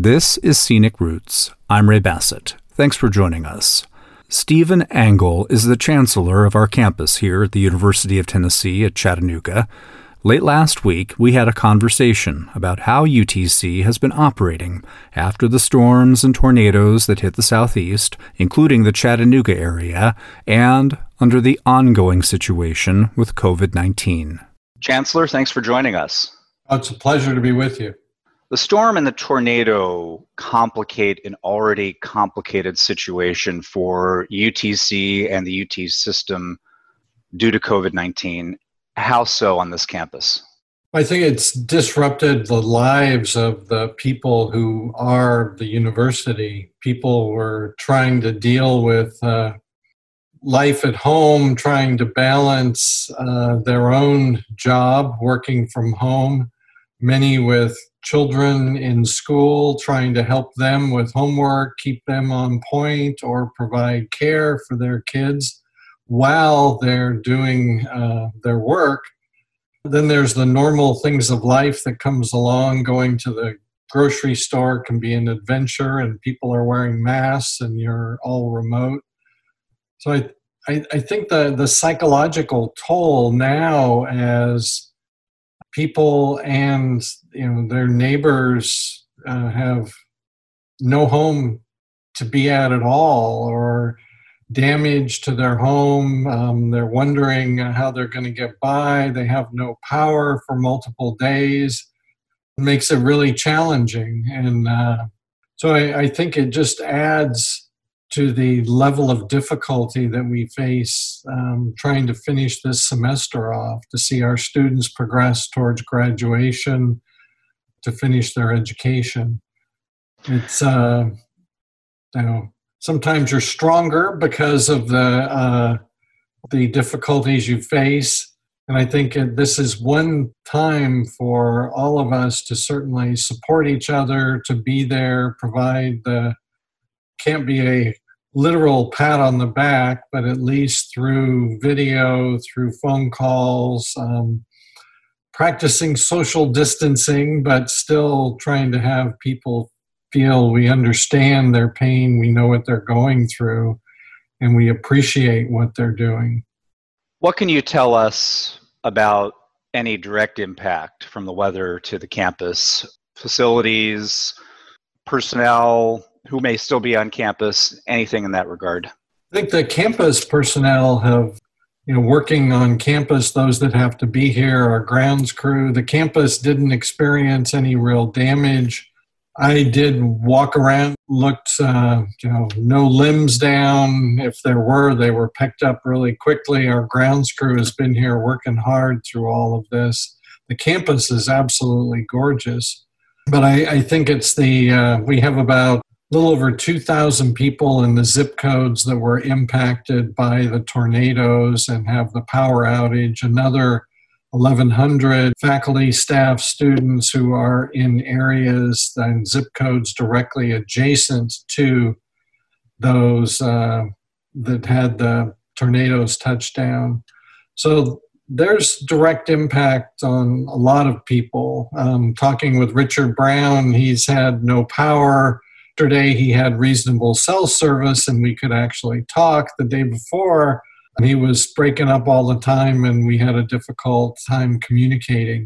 This is Scenic Roots. I'm Ray Bassett. Thanks for joining us. Stephen Angle is the chancellor of our campus here at the University of Tennessee at Chattanooga. Late last week, we had a conversation about how UTC has been operating after the storms and tornadoes that hit the southeast, including the Chattanooga area, and under the ongoing situation with COVID-19. Chancellor, thanks for joining us. Oh, it's a pleasure to be with you. The storm and the tornado complicate an already complicated situation for UTC and the UT system due to COVID-19. How so on this campus? I think it's disrupted the lives of the people who are the university. People were trying to deal with life at home, trying to balance their own job, working from home, many with children in school, trying to help them with homework, keep them on point, or provide care for their kids while they're doing their work. Then there's the normal things of life that comes along. Going to the grocery store can be an adventure, and people are wearing masks and you're all remote. So I think the psychological toll now, as people and their neighbors have no home to be at all, or damage to their home. They're wondering how they're going to get by. They have no power for multiple days. It makes it really challenging. And so I think it just adds to the level of difficulty that we face trying to finish this semester off, to see our students progress towards graduation, to finish their education. It's, sometimes you're stronger because of the difficulties you face. And I think this is one time for all of us to certainly support each other, to be there, provide can't be a literal pat on the back, but at least through video, through phone calls, practicing social distancing, but still trying to have people feel we understand their pain, we know what they're going through, and we appreciate what they're doing. What can you tell us about any direct impact from the weather to the campus, facilities, personnel who may still be on campus, anything in that regard? I think the campus personnel have, working on campus, those that have to be here, our grounds crew. The campus didn't experience any real damage. I did walk around, looked, no limbs down. If there were, they were picked up really quickly. Our grounds crew has been here working hard through all of this. The campus is absolutely gorgeous. But I think it's we have about a little over 2,000 people in the zip codes that were impacted by the tornadoes and have the power outage. Another 1,100 faculty, staff, students who are in areas and zip codes directly adjacent to those that had the tornadoes touch down. So there's direct impact on a lot of people. Talking with Richard Brown, he's had no power. Yesterday he had reasonable cell service and we could actually talk. The day before, he was breaking up all the time and we had a difficult time communicating.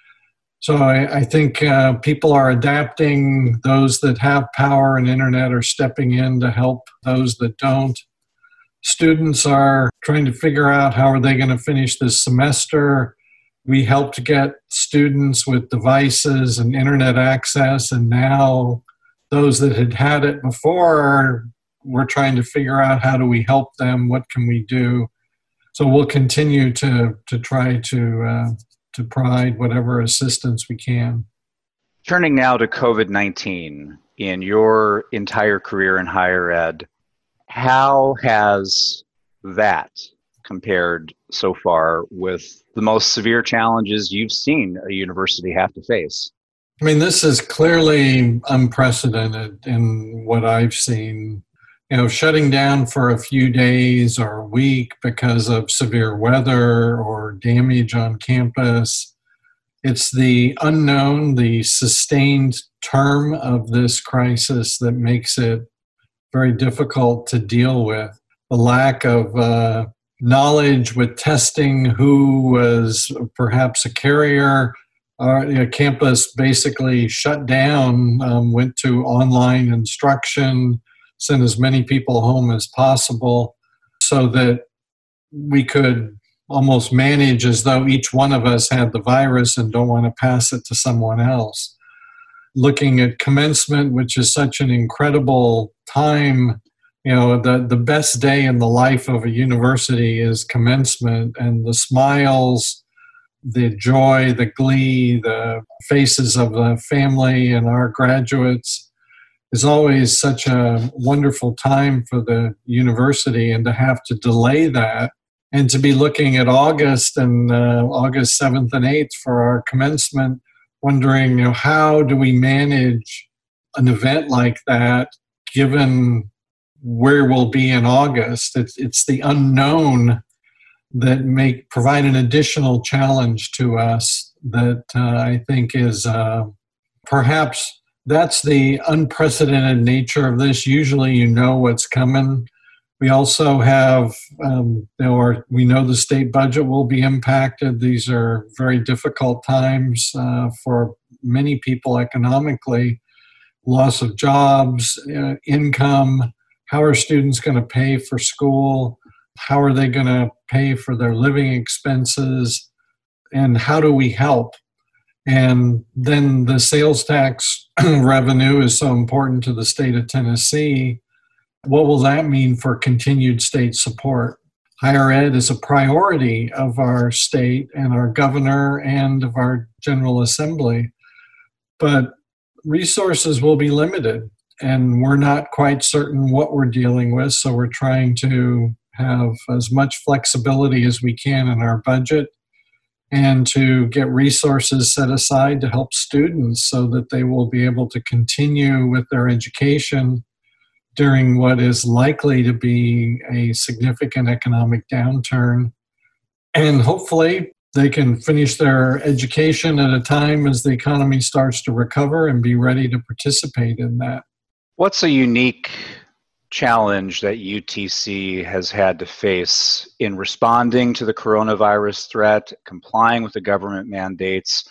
So I think people are adapting. Those that have power and internet are stepping in to help those that don't. Students are trying to figure out how are they going to finish this semester. We helped get students with devices and internet access, and now those that had it before, we're trying to figure out how do we help them, what can we do. So we'll continue to try to provide whatever assistance we can. Turning now to COVID-19, in your entire career in higher ed, how has that compared so far with the most severe challenges you've seen a university have to face? I mean, this is clearly unprecedented in what I've seen. Shutting down for a few days or a week because of severe weather or damage on campus, It's the unknown, the sustained term of this crisis that makes it very difficult to deal with. The lack of knowledge with testing who was perhaps a carrier. Campus basically shut down, went to online instruction, sent as many people home as possible so that we could almost manage as though each one of us had the virus and don't want to pass it to someone else. Looking at commencement, which is such an incredible time, the best day in the life of a university is commencement, and the smiles, the joy, the glee, the faces of the family and our graduates is always such a wonderful time for the university, and to have to delay that and to be looking at August and August 7th and 8th for our commencement, wondering, how do we manage an event like that given where we'll be in August? It's the unknown that provide an additional challenge to us that I think is perhaps that's the unprecedented nature of this. Usually you know what's coming. We also have, we know the state budget will be impacted. These are very difficult times for many people economically. Loss of jobs, income. How are students going to pay for school? How are they going to pay for their living expenses? And how do we help? And then the sales tax revenue is so important to the state of Tennessee. What will that mean for continued state support? Higher ed is a priority of our state and our governor and of our General Assembly. But resources will be limited, and we're not quite certain what we're dealing with, so we're trying to have as much flexibility as we can in our budget and to get resources set aside to help students so that they will be able to continue with their education during what is likely to be a significant economic downturn. And hopefully they can finish their education at a time as the economy starts to recover and be ready to participate in that. What's a unique challenge that UTC has had to face in responding to the coronavirus threat, complying with the government mandates,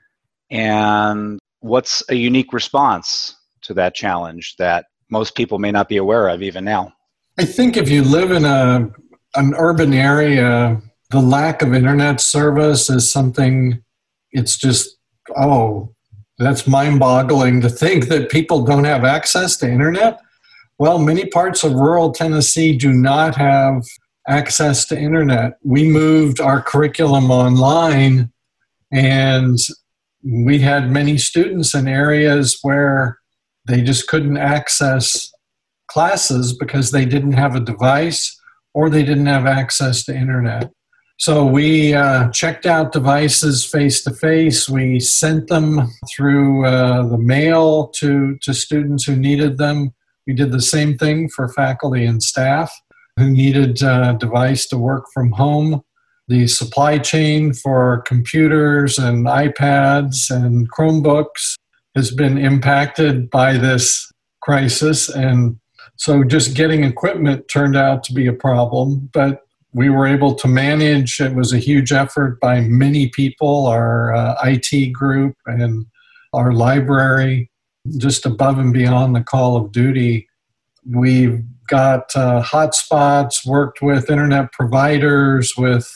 and what's a unique response to that challenge that most people may not be aware of even now? I think if you live in an urban area, the lack of internet service is something, it's just, that's mind-boggling to think that people don't have access to internet. Well, many parts of rural Tennessee do not have access to internet. We moved our curriculum online, and we had many students in areas where they just couldn't access classes because they didn't have a device or they didn't have access to internet. So we checked out devices face-to-face. We sent them through the mail to students who needed them. We did the same thing for faculty and staff who needed a device to work from home. The supply chain for computers and iPads and Chromebooks has been impacted by this crisis. And so just getting equipment turned out to be a problem, but we were able to manage. It was a huge effort by many people, our IT group and our library, just above and beyond the call of duty. We've got hotspots, worked with internet providers, with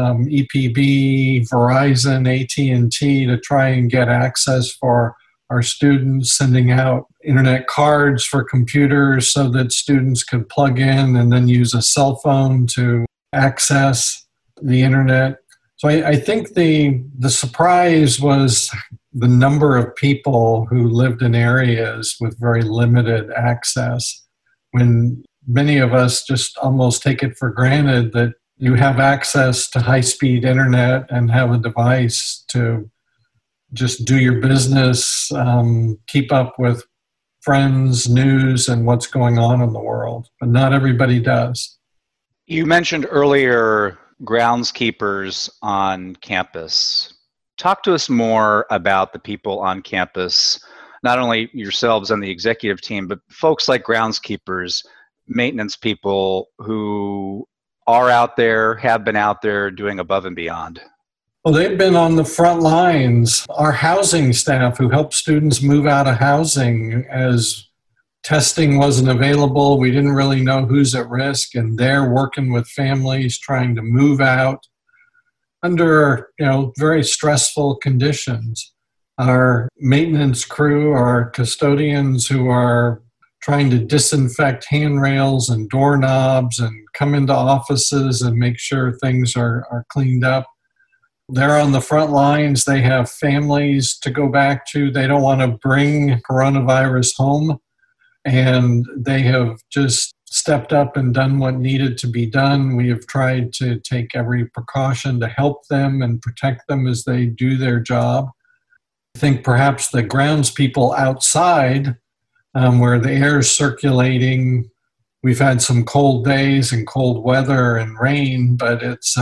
EPB, Verizon, AT&T to try and get access for our students, sending out internet cards for computers so that students could plug in and then use a cell phone to access the internet. So I think the surprise was the number of people who lived in areas with very limited access, when many of us just almost take it for granted that you have access to high-speed internet and have a device to just do your business, keep up with friends, news, and what's going on in the world. But not everybody does. You mentioned earlier groundskeepers on campus. Talk to us more about the people on campus, not only yourselves on the executive team, but folks like groundskeepers, maintenance people who are out there, have been out there doing above and beyond. Well, they've been on the front lines. Our housing staff who help students move out of housing as testing wasn't available. We didn't really know who's at risk, and they're working with families trying to move out under very stressful conditions. Our maintenance crew, our custodians who are trying to disinfect handrails and doorknobs and come into offices and make sure things are cleaned up. They're on the front lines. They have families to go back to. They don't want to bring coronavirus home. And they have just stepped up and done what needed to be done. We have tried to take every precaution to help them and protect them as they do their job. I think perhaps the grounds people outside, where the air is circulating, we've had some cold days and cold weather and rain, but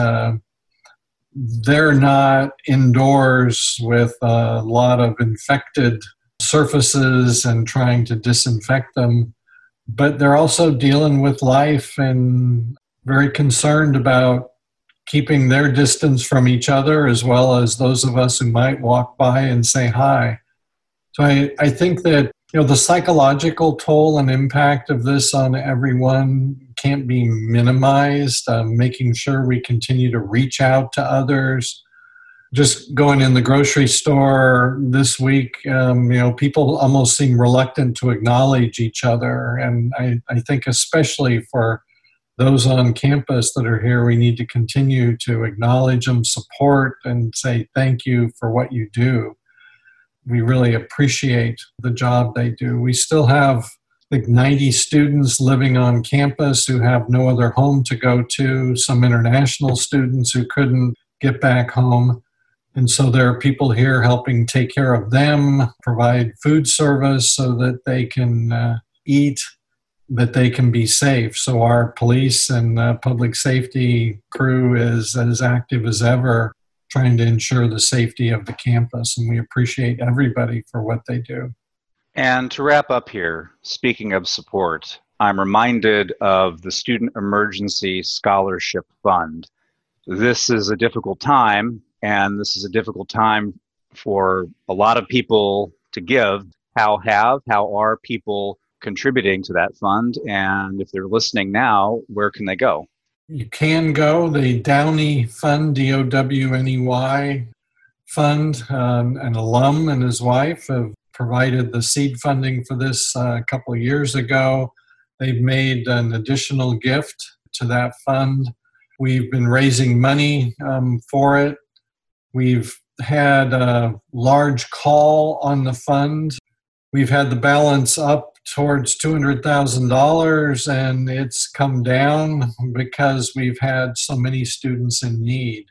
they're not indoors with a lot of infected surfaces and trying to disinfect them. But they're also dealing with life and very concerned about keeping their distance from each other, as well as those of us who might walk by and say hi. So I think that the psychological toll and impact of this on everyone can't be minimized. Making sure we continue to reach out to others. Just going in the grocery store this week, people almost seem reluctant to acknowledge each other. And I think especially for those on campus that are here, we need to continue to acknowledge them, support, and say thank you for what you do. We really appreciate the job they do. We still have 90 students living on campus who have no other home to go to, some international students who couldn't get back home. And so there are people here helping take care of them, provide food service so that they can eat, that they can be safe. So our police and public safety crew is as active as ever, trying to ensure the safety of the campus. And we appreciate everybody for what they do. And to wrap up here, speaking of support, I'm reminded of the Student Emergency Scholarship Fund. This is a difficult time, and this is a difficult time for a lot of people to give. How are people contributing to that fund? And if they're listening now, where can they go? You can go. The Downey Fund, DOWNEY Fund, an alum and his wife have provided the seed funding for this a couple of years ago. They've made an additional gift to that fund. We've been raising money for it. We've had a large call on the fund. We've had the balance up towards $200,000, and it's come down because we've had so many students in need.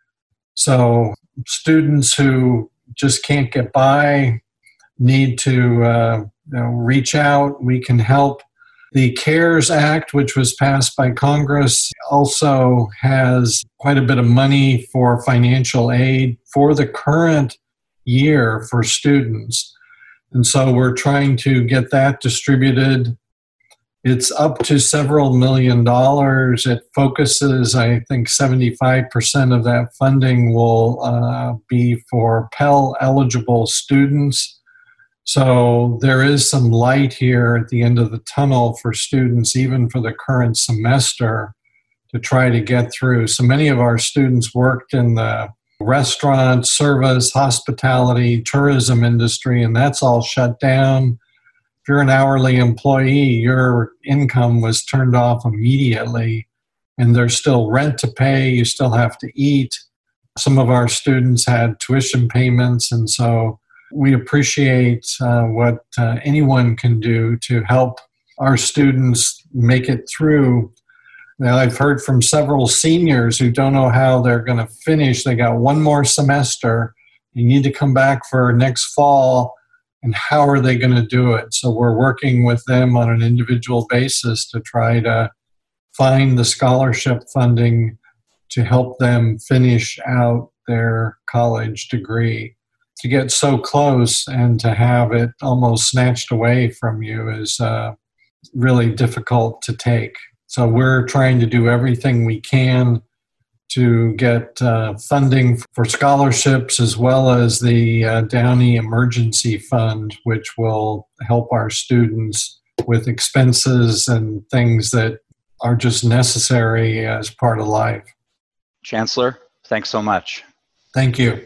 So students who just can't get by need to reach out. We can help. The CARES Act, which was passed by Congress, also has quite a bit of money for financial aid for the current year for students. And so we're trying to get that distributed. It's up to several $1 million. It focuses, I think 75% of that funding will be for Pell-eligible students. So there is some light here at the end of the tunnel for students, even for the current semester, to try to get through. So many of our students worked in the restaurant, service, hospitality, tourism industry, and that's all shut down. If you're an hourly employee, your income was turned off immediately, and there's still rent to pay. You still have to eat. Some of our students had tuition payments, and so we appreciate what anyone can do to help our students make it through. Now, I've heard from several seniors who don't know how they're going to finish. They got one more semester. You need to come back for next fall, and how are they going to do it? So we're working with them on an individual basis to try to find the scholarship funding to help them finish out their college degree. To get so close and to have it almost snatched away from you is really difficult to take. So we're trying to do everything we can to get funding for scholarships, as well as the Downey Emergency Fund, which will help our students with expenses and things that are just necessary as part of life. Chancellor, thanks so much. Thank you.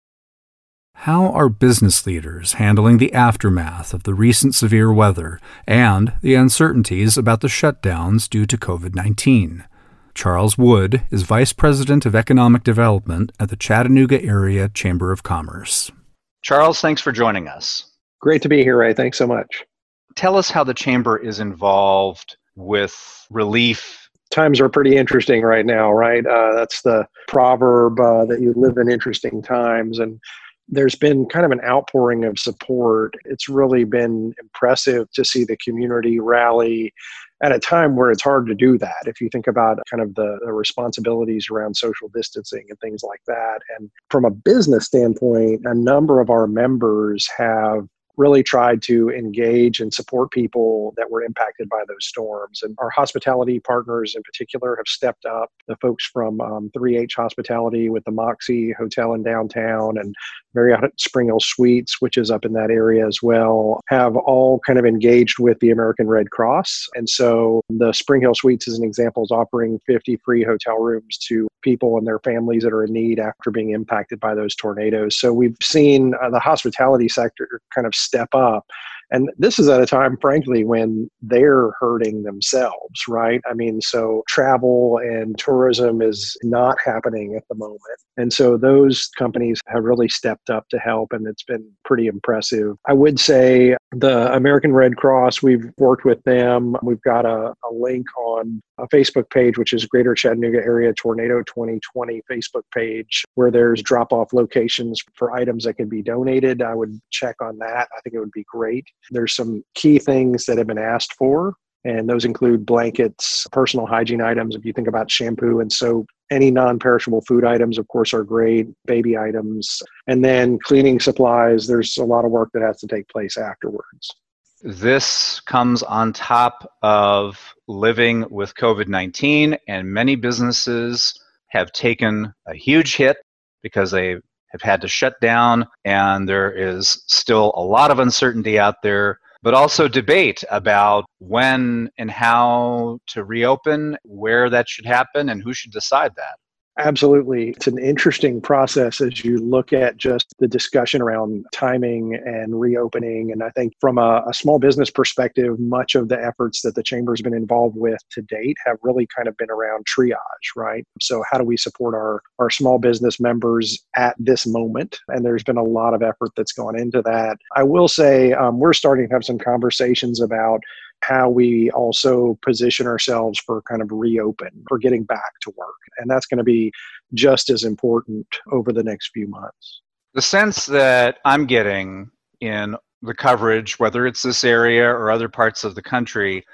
How are business leaders handling the aftermath of the recent severe weather and the uncertainties about the shutdowns due to COVID-19? Charles Wood is Vice President of Economic Development at the Chattanooga Area Chamber of Commerce. Charles, thanks for joining us. Great to be here, Ray. Thanks so much. Tell us how the Chamber is involved with relief. Times are pretty interesting right now, right? That's the proverb that you live in interesting times. And there's been kind of an outpouring of support. It's really been impressive to see the community rally at a time where it's hard to do that. If you think about kind of the responsibilities around social distancing and things like that. And from a business standpoint, a number of our members have really tried to engage and support people that were impacted by those storms. And our hospitality partners in particular have stepped up. The folks from 3H Hospitality with the Moxie Hotel in downtown and Marriott Spring Hill Suites, which is up in that area as well, have all kind of engaged with the American Red Cross. And so the Spring Hill Suites, as an example, is offering 50 free hotel rooms to people and their families that are in need after being impacted by those tornadoes. So we've seen the hospitality sector kind of step up. And this is at a time, frankly, when they're hurting themselves, right? I mean, so travel and tourism is not happening at the moment. And so those companies have really stepped up to help, and it's been pretty impressive. I would say the American Red Cross, we've worked with them. We've got a link on a Facebook page, which is Greater Chattanooga Area Tornado 2020 Facebook page, where there's drop-off locations for items that can be donated. I would check on that. I think it would be great. There's some key things that have been asked for, and those include blankets, personal hygiene items. If you think about shampoo and soap, any non-perishable food items, of course, are great, baby items, and then cleaning supplies. There's a lot of work that has to take place afterwards. This comes on top of living with COVID-19, and many businesses have taken a huge hit because they have had to shut down, and there is still a lot of uncertainty out there, but also debate about when and how to reopen, where that should happen, and who should decide that. Absolutely. It's an interesting process as you look at just the discussion around timing and reopening. And I think from a small business perspective, much of the efforts that the Chamber's been involved with to date have really kind of been around triage, right? So how do we support our small business members at this moment? And there's been a lot of effort that's gone into that. I will say we're starting to have some conversations about how we also position ourselves for kind of reopen, for getting back to work. And that's going to be just as important over the next few months. The sense that I'm getting in the coverage, whether it's this area or other parts of the country,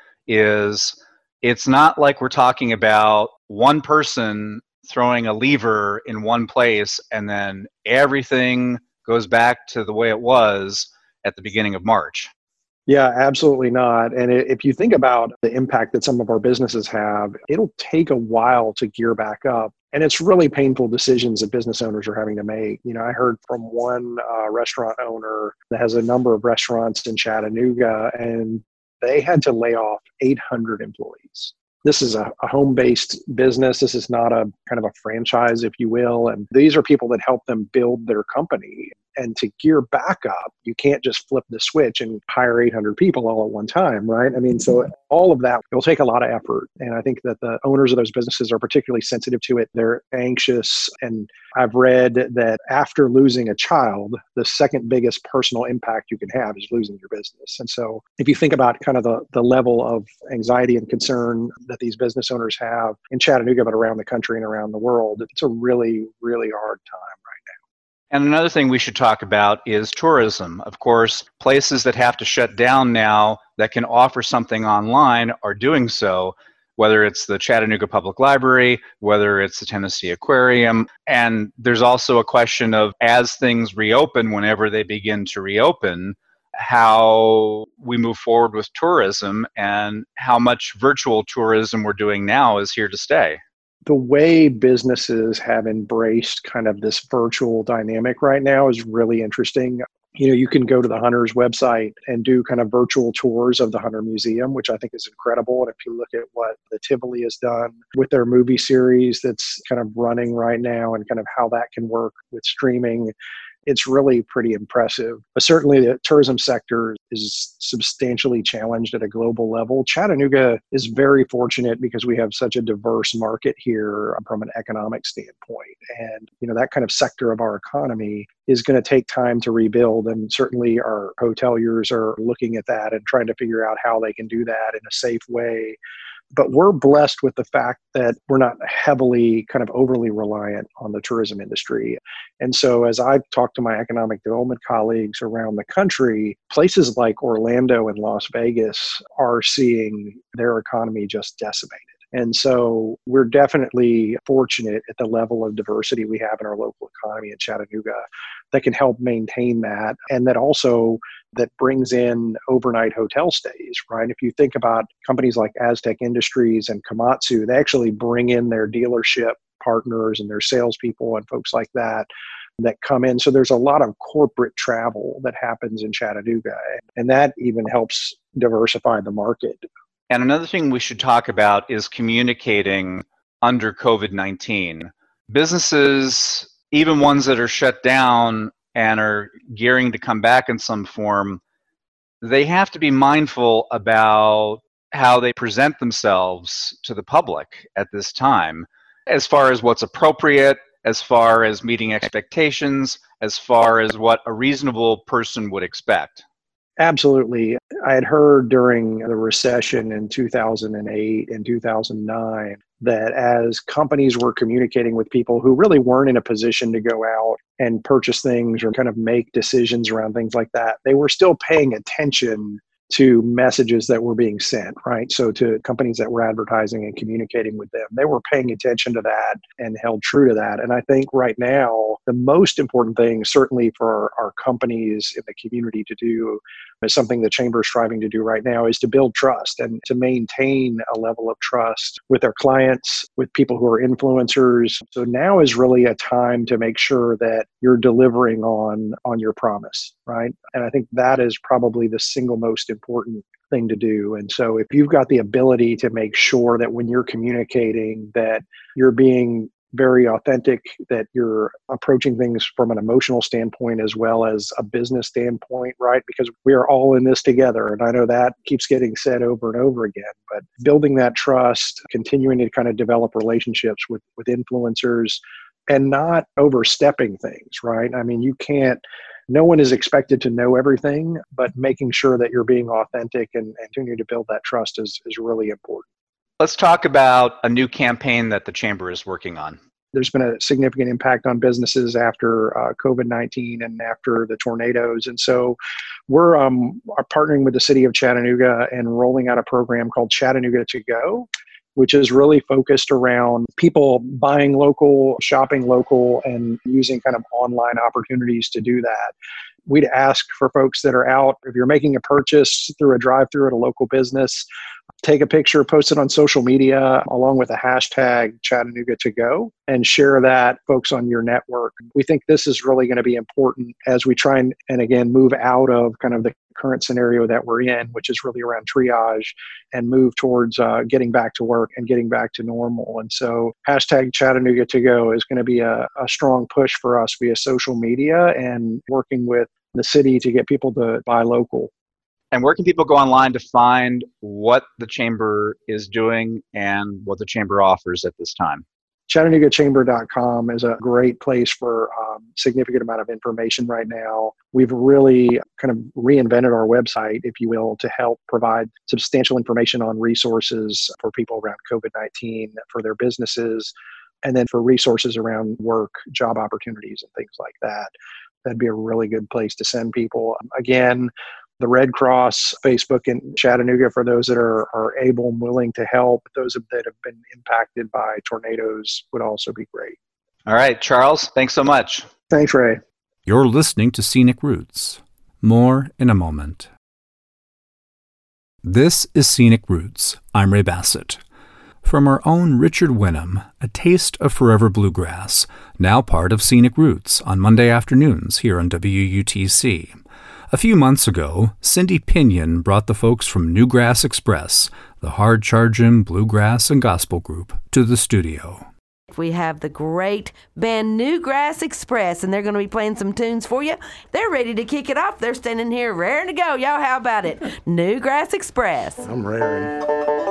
is it's not like we're talking about one person throwing a lever in one place and then everything goes back to the way it was at the beginning of March. Yeah, absolutely not. And if you think about the impact that some of our businesses have, it'll take a while to gear back up. And it's really painful decisions that business owners are having to make. You know, I heard from one restaurant owner that has a number of restaurants in Chattanooga, and they had to lay off 800 employees. This is a home-based business. This is not a kind of a franchise, if you will. And these are people that help them build their company. And to gear back up, you can't just flip the switch and hire 800 people all at one time, right? I mean, so all of that will take a lot of effort. And I think that the owners of those businesses are particularly sensitive to it. They're anxious. And I've read that after losing a child, the second biggest personal impact you can have is losing your business. And so if you think about kind of the level of anxiety and concern that these business owners have in Chattanooga, but around the country and around the world, it's a really, really hard time right now. And another thing we should talk about is tourism. Of course, places that have to shut down now that can offer something online are doing so. whether it's the Chattanooga Public Library, whether it's the Tennessee Aquarium. And there's also a question of, as things reopen, whenever they begin to reopen, how we move forward with tourism and how much virtual tourism we're doing now is here to stay. The way businesses have embraced kind of this virtual dynamic right now is really interesting. You can go to the Hunter's website and do kind of virtual tours of the Hunter Museum, which I think is incredible. And if you look at what the Tivoli has done with their movie series that's kind of running right now and kind of how that can work with streaming, it's really pretty impressive. But certainly the tourism sector is substantially challenged at a global level. Chattanooga is very fortunate because we have such a diverse market here from an economic standpoint. And, that kind of sector of our economy is going to take time to rebuild. And certainly our hoteliers are looking at that and trying to figure out how they can do that in a safe way. But we're blessed with the fact that we're not heavily kind of overly reliant on the tourism industry. And so as I've talked to my economic development colleagues around the country, places like Orlando and Las Vegas are seeing their economy just decimated. And so we're definitely fortunate at the level of diversity we have in our local economy in Chattanooga that can help maintain that. And that brings in overnight hotel stays, right? If you think about companies like Aztec Industries and Komatsu, they actually bring in their dealership partners and their salespeople and folks like that come in. So there's a lot of corporate travel that happens in Chattanooga, and that even helps diversify the market. And another thing we should talk about is communicating under COVID-19. Businesses, even ones that are shut down and are gearing to come back in some form, they have to be mindful about how they present themselves to the public at this time, as far as what's appropriate, as far as meeting expectations, as far as what a reasonable person would expect. Absolutely. I had heard during the recession in 2008 and 2009 that as companies were communicating with people who really weren't in a position to go out and purchase things or kind of make decisions around things like that, they were still paying attention to messages that were being sent, right? So to companies that were advertising and communicating with them, they were paying attention to that and held true to that. And I think right now, the most important thing, certainly for our companies in the community to do, is something the Chamber is striving to do right now, is to build trust and to maintain a level of trust with their clients, with people who are influencers. So now is really a time to make sure that you're delivering on your promise, right? And I think that is probably the single most important thing to do. And so if you've got the ability to make sure that when you're communicating that you're being very authentic, that you're approaching things from an emotional standpoint as well as a business standpoint, right? Because we are all in this together. And I know that keeps getting said over and over again, but building that trust, continuing to kind of develop relationships with influencers and not overstepping things, right? I mean, no one is expected to know everything, but making sure that you're being authentic and continuing to build that trust is really important. Let's talk about a new campaign that the Chamber is working on. There's been a significant impact on businesses after COVID-19 and after the tornadoes. And so we're partnering with the city of Chattanooga and rolling out a program called Chattanooga To Go, which is really focused around people buying local, shopping local, and using kind of online opportunities to do that. We'd ask for folks that are out, if you're making a purchase through a drive-through at a local business, take a picture, post it on social media along with a hashtag Chattanooga To Go and share that, folks, on your network. We think this is really going to be important as we try and again, move out of kind of the current scenario that we're in, which is really around triage, and move towards getting back to work and getting back to normal. And so hashtag Chattanooga To Go is going to be a strong push for us via social media and working with the city to get people to buy local. And where can people go online to find what the Chamber is doing and what the Chamber offers at this time? ChattanoogaChamber.com is a great place for a significant amount of information right now. We've really kind of reinvented our website, if you will, to help provide substantial information on resources for people around COVID-19, for their businesses, and then for resources around work, job opportunities, and things like that. That'd be a really good place to send people. Again, the Red Cross Facebook in Chattanooga for those that are able and willing to help. Those that have been impacted by tornadoes would also be great. All right, Charles, thanks so much. Thanks, Ray. You're listening to Scenic Roots. More in a moment. This is Scenic Roots. I'm Ray Bassett. From our own Richard Wenham, a taste of forever bluegrass, now part of Scenic Roots on Monday afternoons here on WUTC. A few months ago, Cindy Pinion brought the folks from Newgrass Express, the hard-charging bluegrass and gospel group, to the studio. We have the great band Newgrass Express, and they're going to be playing some tunes for you. They're ready to kick it off. They're standing here raring to go. Y'all, how about it? Newgrass Express. I'm raring.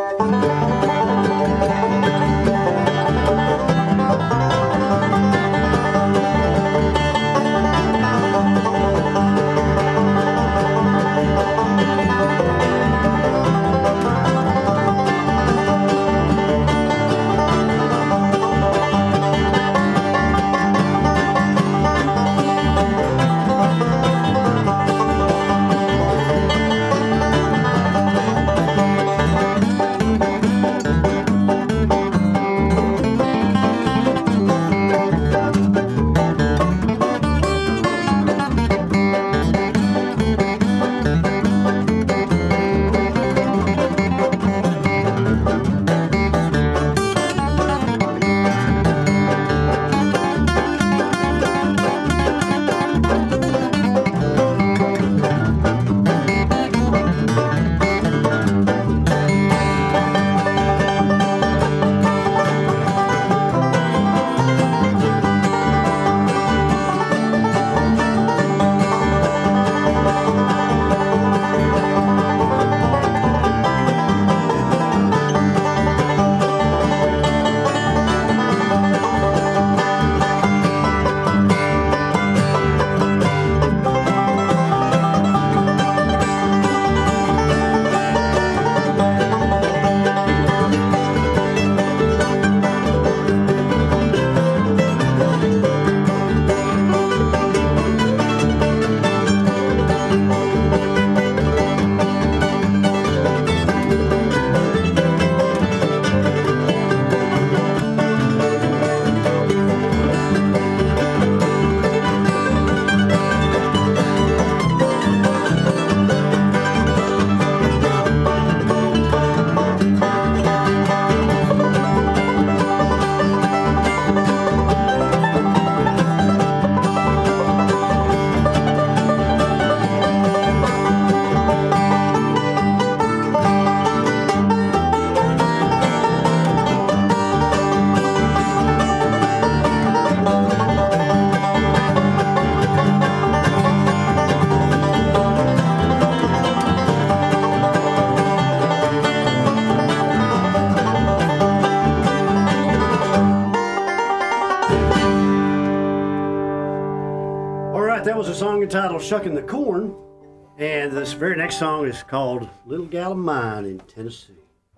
Entitled Shucking the Corn, and this very next song is called Little Gal of Mine in Tennessee.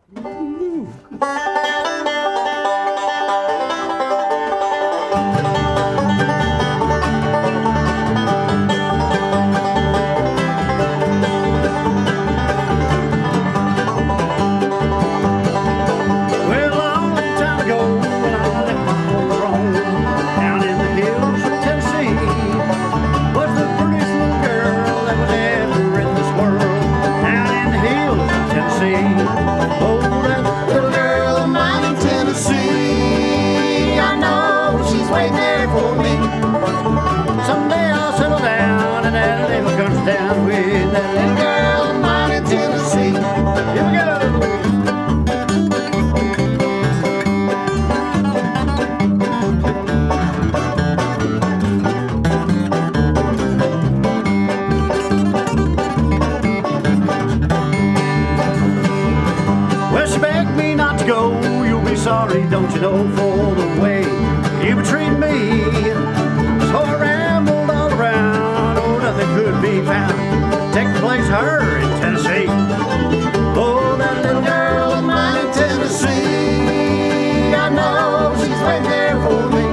Sorry, don't you know, for the way you betrayed me. So I rambled all around, oh, nothing could be found. Take the place of her in Tennessee. Oh, that little girl of mine in Tennessee, I know she's waiting there for me.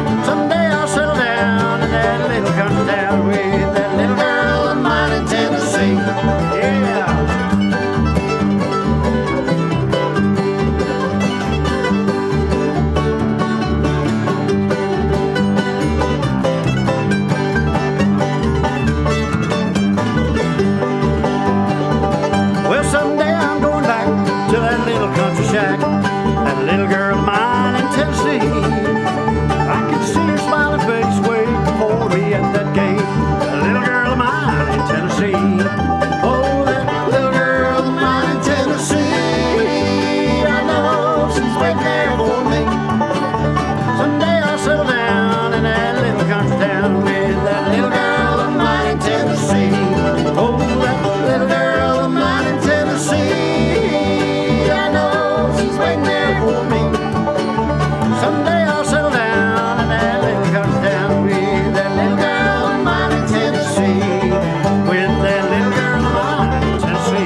Someday I'll settle down in that little country town with that little girl of mine in Tennessee. for me. Someday I'll settle down in that little country town with that little girl of mine in Tennessee. With that little girl of mine in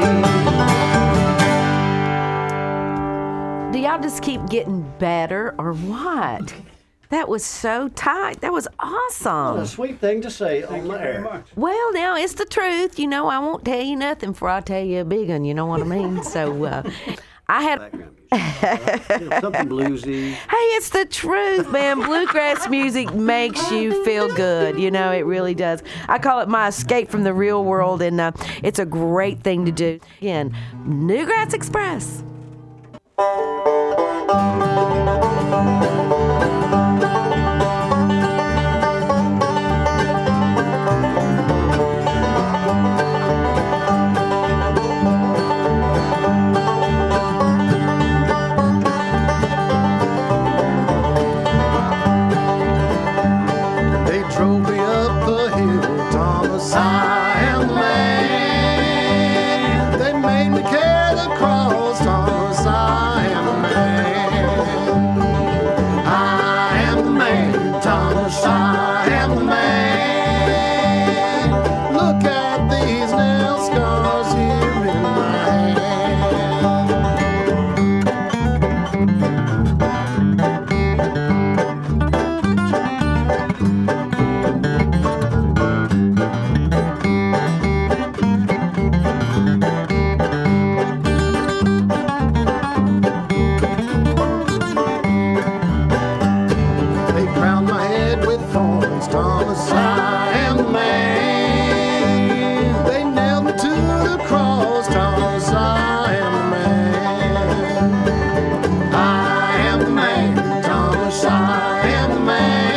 Tennessee. Do y'all just keep getting better or what? That was so tight. That was awesome. What a sweet thing to say on the air. Well, now it's the truth. You know, I won't tell you nothing before I tell you a big one. You know what I mean? So I had. Background music, you know, something bluesy. Hey, it's the truth, man. Bluegrass music makes you feel good. You know, it really does. I call it my escape from the real world, and it's a great thing to do. Again, Newgrass Express. They drove me up the hill, Thomas, I am the man. They made me carry the cross, Thomas, I am the man. I am the man, Thomas, I am the man. Look at these nail scars here in my hand. They crowned my head with thorns, Thomas, I am the man. They nailed me to the cross, Thomas, I am the man. I am the man, Thomas, I am the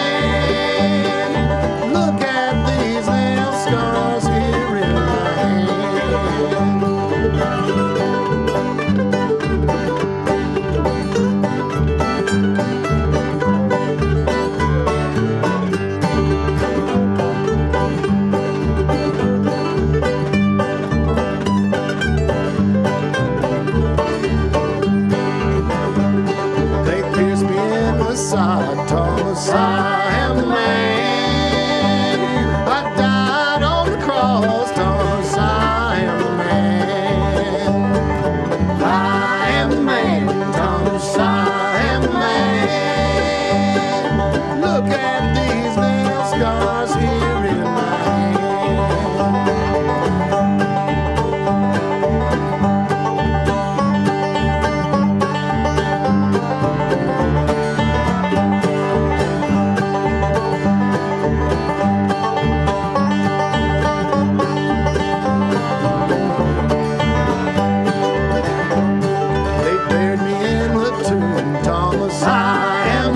man. Look at these nail scars here in my hand. They pierced me in the side, Thomas, I am the man. I died on the cross, Thomas, I am the man. I am the man, Thomas, I am the man. Look at these nail scars here in my hand. They buried me in the tomb, Thomas, I am the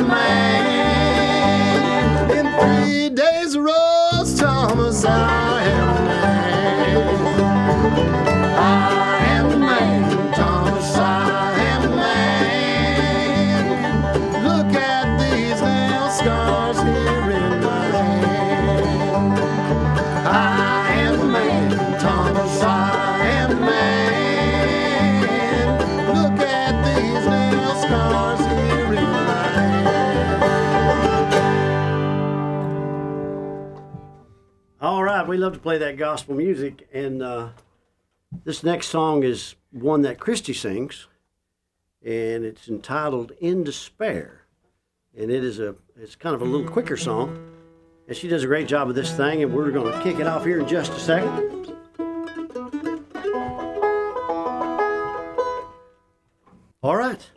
man. In 3 days of rose, Thomas, I am the man. I am the man, Thomas, I am the man. Look at these nail scars here in my hand. I am the man, Thomas, I am the man. Look at these nail scars here in my hand. All right, we love to play that gospel music, and this next song is one that Christy sings, and it's entitled "In Despair," and it's kind of a little quicker song, and she does a great job of this thing, and we're going to kick it off here in just a second. All right.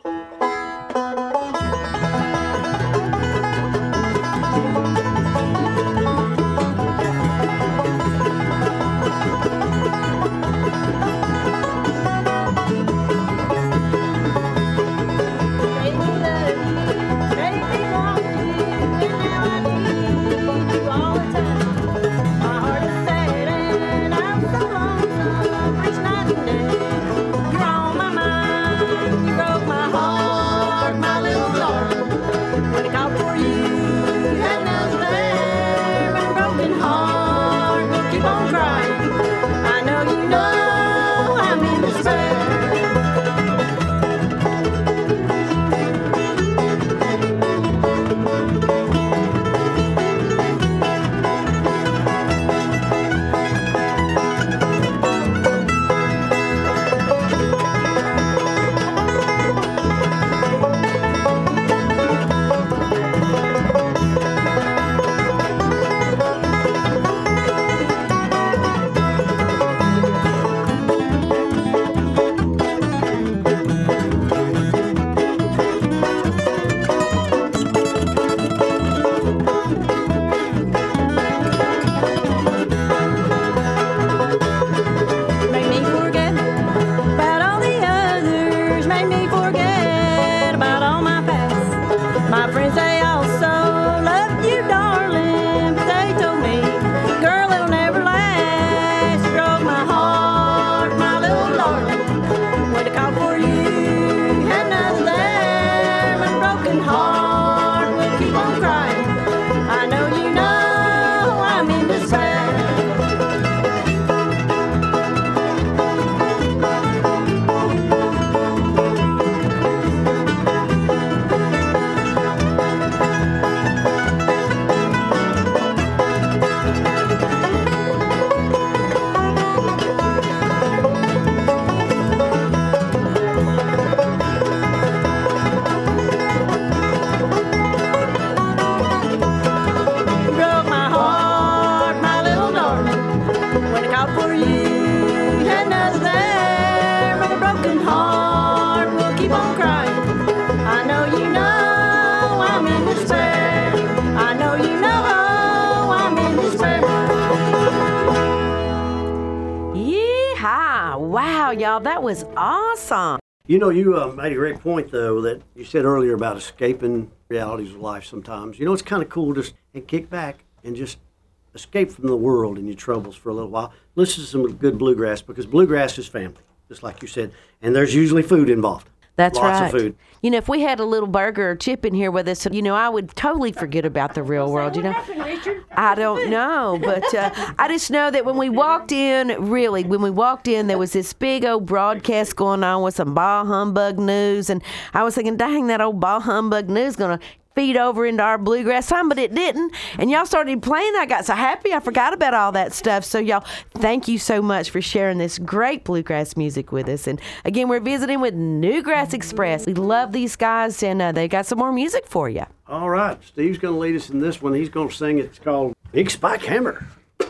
y'all. That was awesome. You know, you made a great point, though, that you said earlier about escaping realities of life sometimes. You know, it's kind of cool just to kick back and just escape from the world and your troubles for a little while. Listen to some good bluegrass, because bluegrass is family, just like you said. And there's usually food involved. That's right. Lots of food. You know, if we had a little burger or chip in here with us, you know, I would totally forget about the real world, you know. I don't know, but I just know that when we walked in, there was this big old broadcast going on with some bah humbug news, and I was thinking, dang, that old bah humbug news going to feed over into our bluegrass time, but it didn't. And y'all started playing. I got so happy I forgot about all that stuff. So y'all, thank you so much for sharing this great bluegrass music with us. And again, we're visiting with Newgrass Express. We love these guys, and they got some more music for you. All right, Steve's going to lead us in this one. He's going to sing. It's called Big Spike Hammer.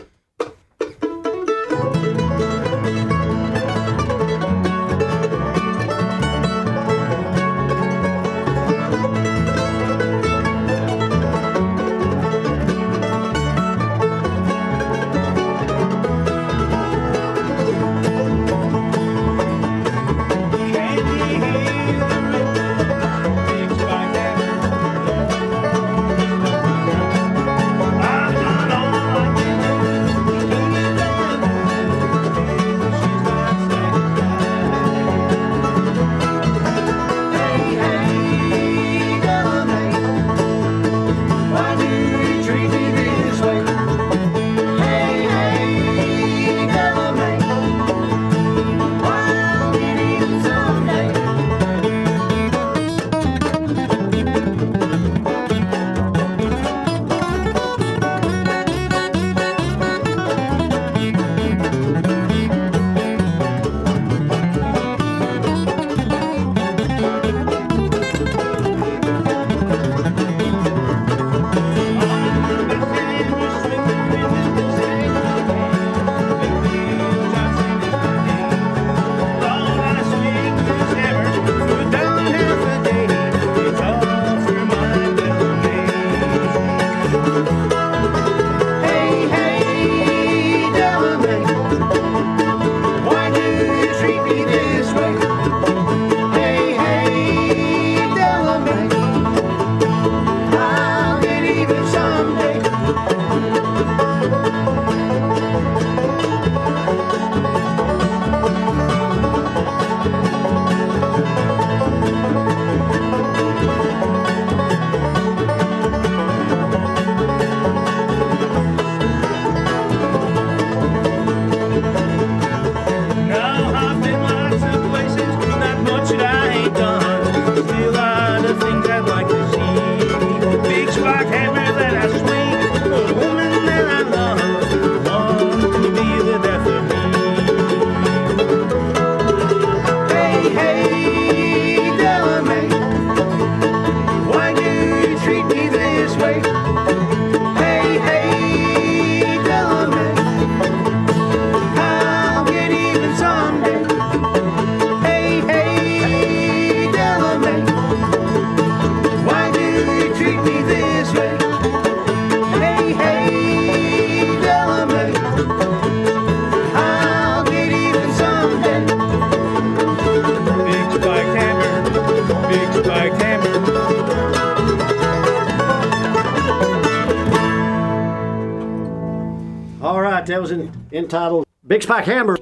That was entitled Big Spike Hammer.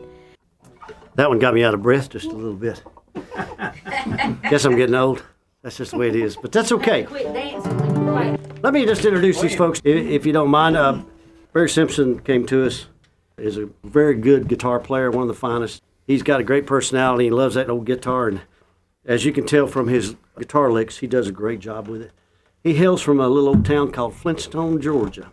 That one got me out of breath just a little bit. Guess I'm getting old. That's just the way it is, but that's okay. Let me just introduce these folks, if you don't mind. Barry Simpson came to us. Is a very good guitar player, one of the finest. He's got a great personality. He loves that old guitar, and as you can tell from his guitar licks, he does a great job with it. He hails from a little old town called Flintstone, Georgia.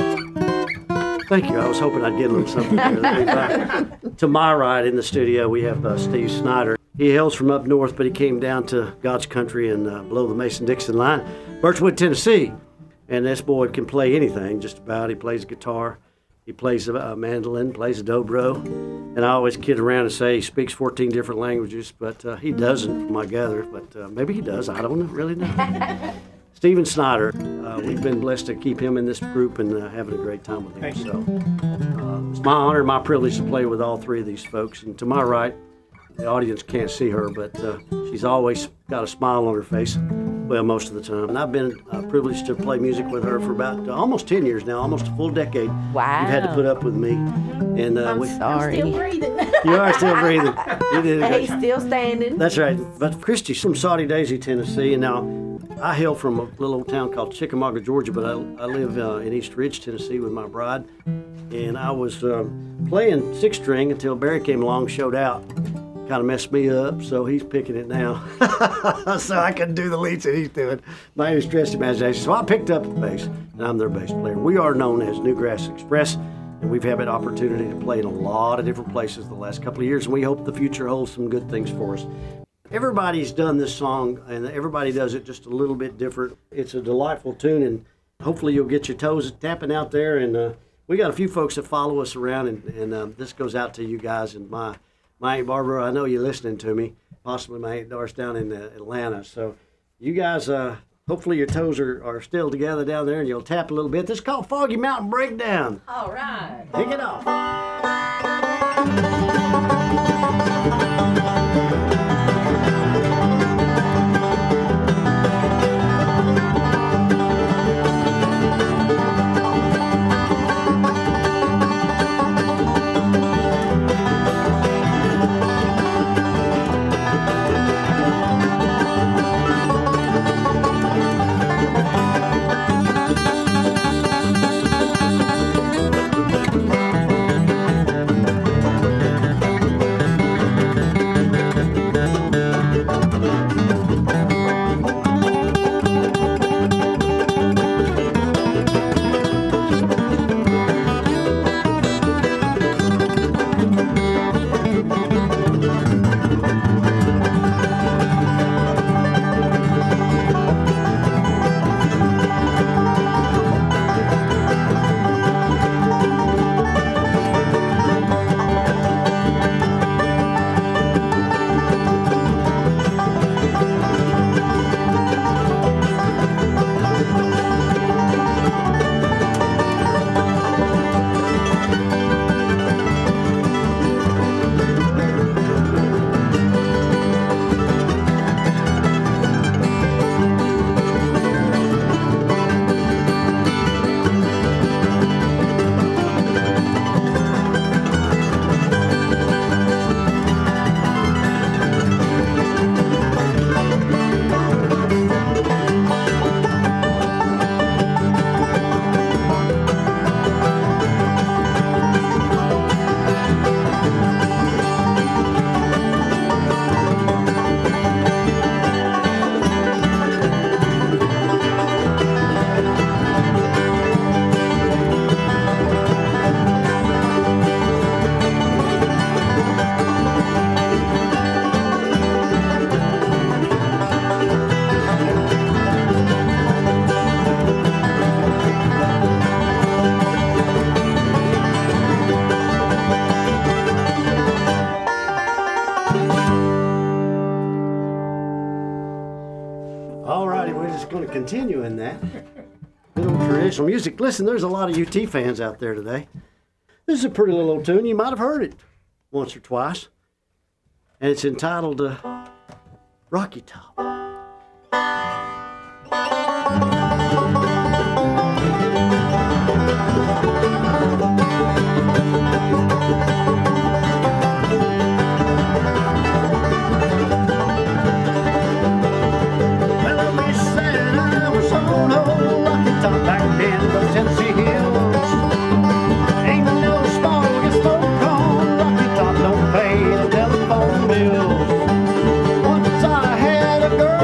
Thank you. I was hoping I'd get a little something there. To my right in the studio, we have Steve Snyder. He hails from up north, but he came down to God's country and below the Mason-Dixon line, Birchwood, Tennessee. And this boy can play anything, just about. He plays guitar, he plays a mandolin, plays a dobro. And I always kid around and say he speaks 14 different languages, but he doesn't, from what I gather. But maybe he does. I don't really know. Steven Snyder, we've been blessed to keep him in this group and having a great time with him. So it's my honor and my privilege to play with all three of these folks. And to my right, The audience can't see her, but she's always got a smile on her face. Well, most of the time. And I've been privileged to play music with her for about almost 10 years now, almost a full decade. Wow. You've had to put up with me. And I'm sorry. Still breathing. You are still breathing. You did a He's still standing. That's right. But Christy's from Soddy Daisy, Tennessee, and now I hail from a little old town called Chickamauga, Georgia, but I live in East Ridge, Tennessee with my bride. And I was playing six string until Barry came along, showed out. Kind of messed me up, so he's picking it now. So I couldn't do the leads that he's doing. My own stressed imagination. So I picked up the bass, and I'm their bass player. We are known as Newgrass Express, and we've had an opportunity to play in a lot of different places the last couple of years, and we hope the future holds some good things for us. Everybody's done this song, and everybody does it just a little bit different. It's a delightful tune, and hopefully you'll get your toes tapping out there. And we got a few folks that follow us around, and this goes out to you guys and my Aunt Barbara. I know you're listening to me. Possibly my Aunt Doris down in Atlanta. So you guys, hopefully your toes are still together down there and you'll tap a little bit. This is called Foggy Mountain Breakdown. All right. Kick it off. Continue in that good old traditional music. Listen, there's a lot of UT fans out there today. This is a pretty little old tune. You might have heard it once or twice. And it's entitled Rocky Top. Back in the Tennessee hills, ain't no small gets folk on Rocky Top, don't pay the telephone bills. Once I had a girl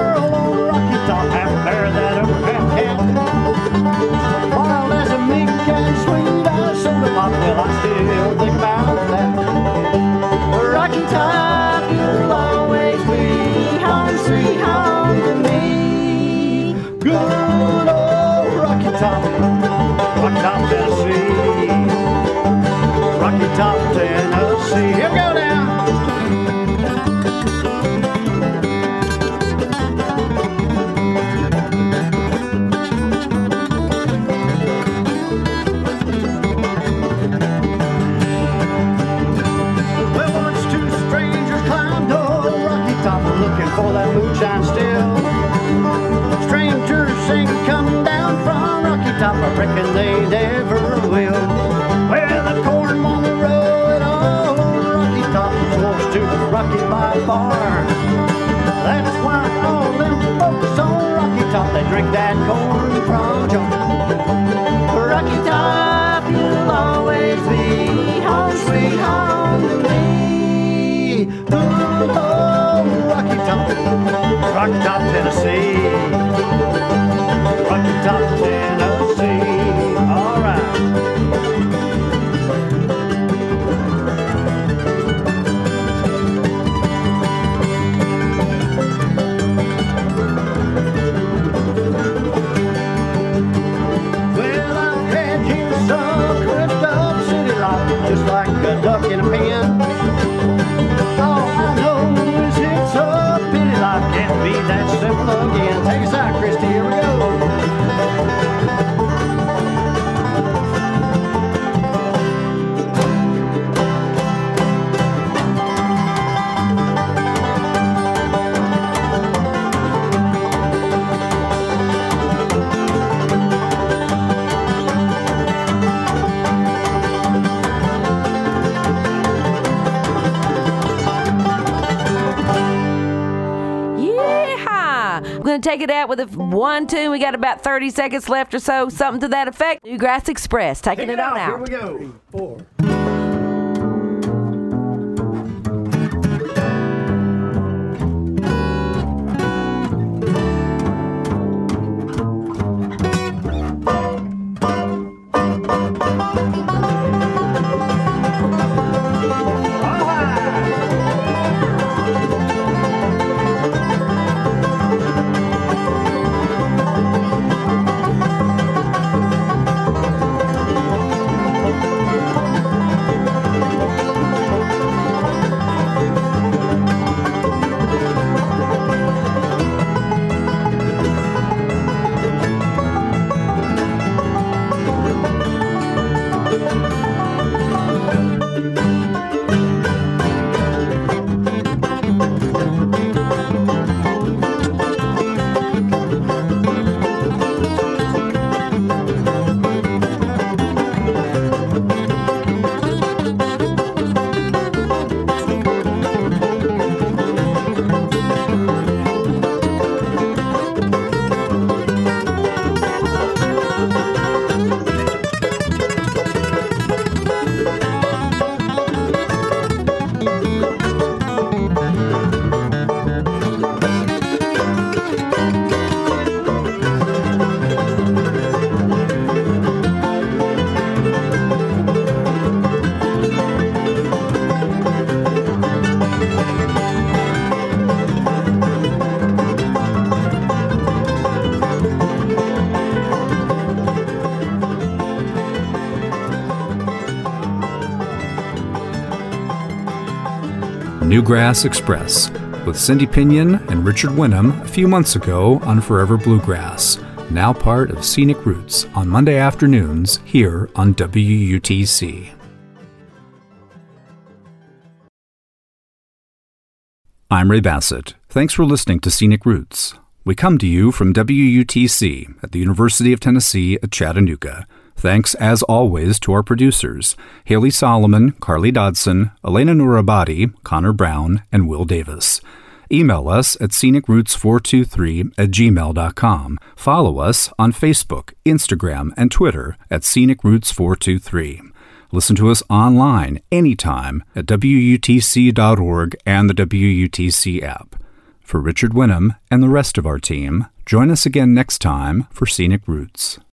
for that moonshine still. Strangers sing coming down from Rocky Top, I reckon they never will. Well, the corn on the road, oh, Rocky Top is close to Rocky by far. That's why all them folks on Rocky Top, they drink that corn from jar. Rocky Top, you'll always be home sweet home to me. Oh, Rocky Top, Tennessee. Rocky Top, Tennessee. All right. Just like a duck in a pen. All I know is it's a pity life can't be that simple again. Take us out, Christy, here we go. Take it out with a 1, 2. We got about 30 seconds left or so, something to that effect. Newgrass Express, taking it on out. Here we go. 4. Newgrass Express with Cindy Pinion and Richard Winham a few months ago on Forever Bluegrass, now part of Scenic Roots on Monday afternoons here on WUTC. I'm Ray Bassett. Thanks for listening to Scenic Roots. We come to you from WUTC at the University of Tennessee at Chattanooga. Thanks, as always, to our producers, Haley Solomon, Carly Dodson, Elena Nurabadi, Connor Brown, and Will Davis. Email us at scenicroots423@gmail.com. Follow us on Facebook, Instagram, and Twitter at scenicroots423. Listen to us online anytime at WUTC.org and the WUTC app. For Richard Winham and the rest of our team, join us again next time for Scenic Roots.